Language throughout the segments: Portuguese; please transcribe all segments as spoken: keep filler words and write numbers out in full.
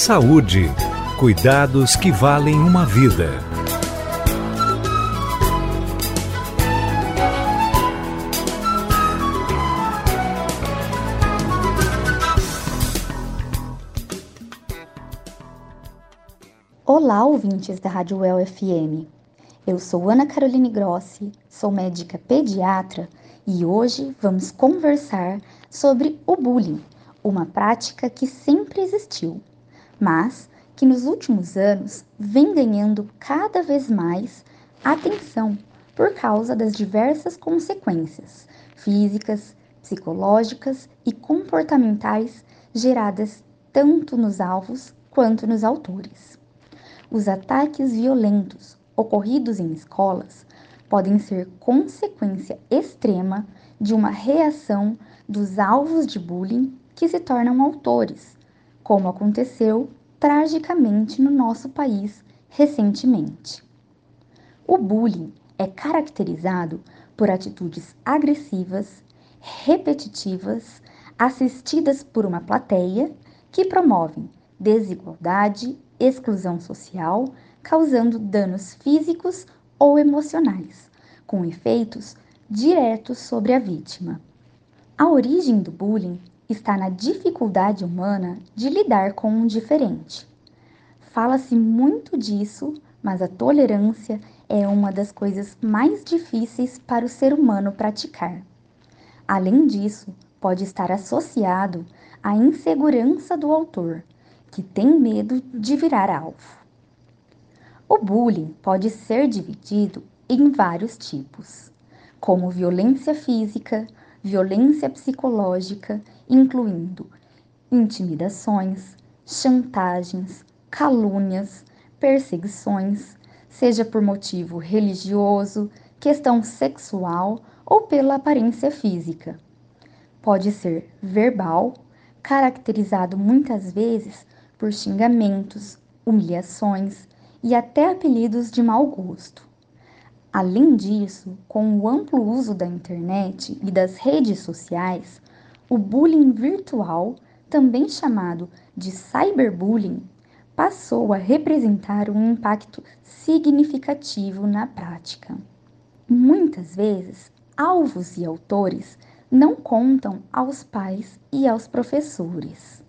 Saúde. Cuidados que valem uma vida. Olá, ouvintes da Rádio U E L F M. Eu sou Ana Caroline Grossi, sou médica pediatra e hoje vamos conversar sobre o bullying, uma prática que sempre existiu, mas que nos últimos anos vem ganhando cada vez mais atenção por causa das diversas consequências físicas, psicológicas e comportamentais geradas tanto nos alvos quanto nos autores. Os ataques violentos ocorridos em escolas podem ser consequência extrema de uma reação dos alvos de bullying que se tornam autores, como aconteceu tragicamente no nosso país recentemente. O bullying é caracterizado por atitudes agressivas, repetitivas, assistidas por uma plateia que promovem desigualdade, exclusão social, causando danos físicos ou emocionais, com efeitos diretos sobre a vítima. A origem do bullying está na dificuldade humana de lidar com o diferente. Fala-se muito disso, mas a tolerância é uma das coisas mais difíceis para o ser humano praticar. Além disso, pode estar associado à insegurança do autor, que tem medo de virar alvo. O bullying pode ser dividido em vários tipos, como violência física, violência psicológica, incluindo intimidações, chantagens, calúnias, perseguições, seja por motivo religioso, questão sexual ou pela aparência física. Pode ser verbal, caracterizado muitas vezes por xingamentos, humilhações e até apelidos de mau gosto. Além disso, com o amplo uso da internet e das redes sociais, o bullying virtual, também chamado de cyberbullying, passou a representar um impacto significativo na prática. Muitas vezes, alvos e autores não contam aos pais e aos professores.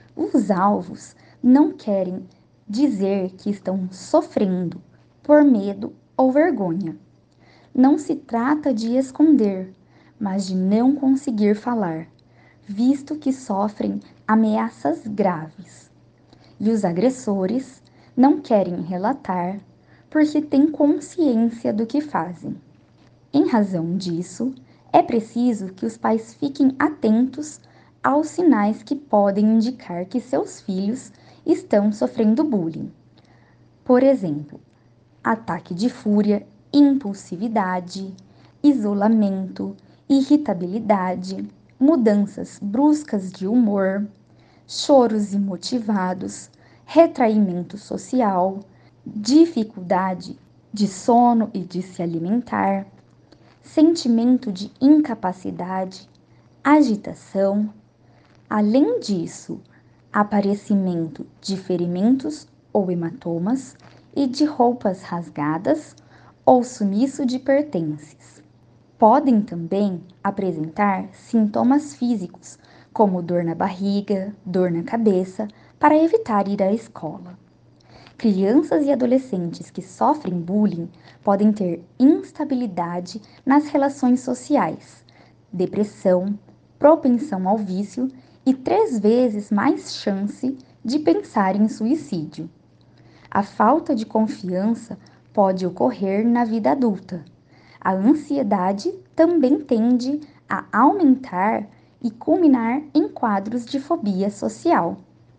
Os alvos não querem dizer que estão sofrendo por medo ou vergonha. Não se trata de esconder, mas de não conseguir falar, visto que sofrem ameaças graves. E os agressores não querem relatar porque têm consciência do que fazem. Em razão disso, é preciso que os pais fiquem atentos aos sinais que podem indicar que seus filhos estão sofrendo bullying. Por exemplo, ataque de fúria, impulsividade, isolamento, irritabilidade, mudanças bruscas de humor, choros imotivados, retraimento social, dificuldade de sono e de se alimentar, sentimento de incapacidade, agitação. Além disso, aparecimento de ferimentos ou hematomas e de roupas rasgadas ou sumiço de pertences. Podem também apresentar sintomas físicos, como dor na barriga, dor na cabeça, para evitar ir à escola. Crianças e adolescentes que sofrem bullying podem ter instabilidade nas relações sociais, depressão, propensão ao vício e três vezes mais chance de pensar em suicídio. A falta de confiança pode ocorrer na vida adulta. A ansiedade também tende a aumentar e culminar em quadros de fobia social.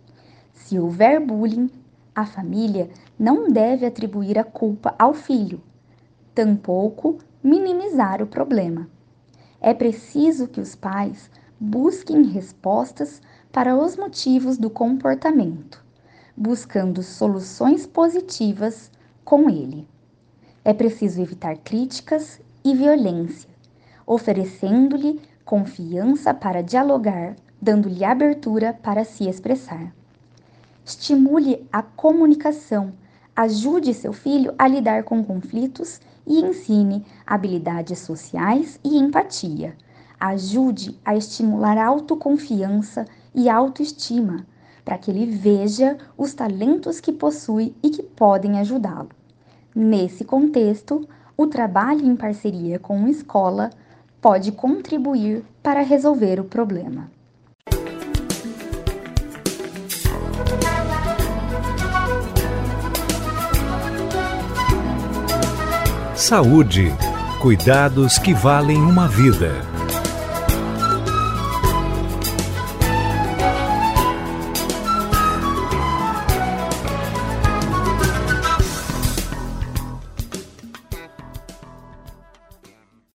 Se houver bullying, a família não deve atribuir a culpa ao filho, tampouco minimizar o problema. É preciso que os pais busquem respostas para os motivos do comportamento, buscando soluções positivas com ele. É preciso evitar críticas e violência, oferecendo-lhe confiança para dialogar, dando-lhe abertura para se expressar. Estimule a comunicação, ajude seu filho a lidar com conflitos e ensine habilidades sociais e empatia. Ajude a estimular a autoconfiança e autoestima, para que ele veja os talentos que possui e que podem ajudá-lo. Nesse contexto, o trabalho em parceria com a escola pode contribuir para resolver o problema. Saúde. Cuidados que valem uma vida.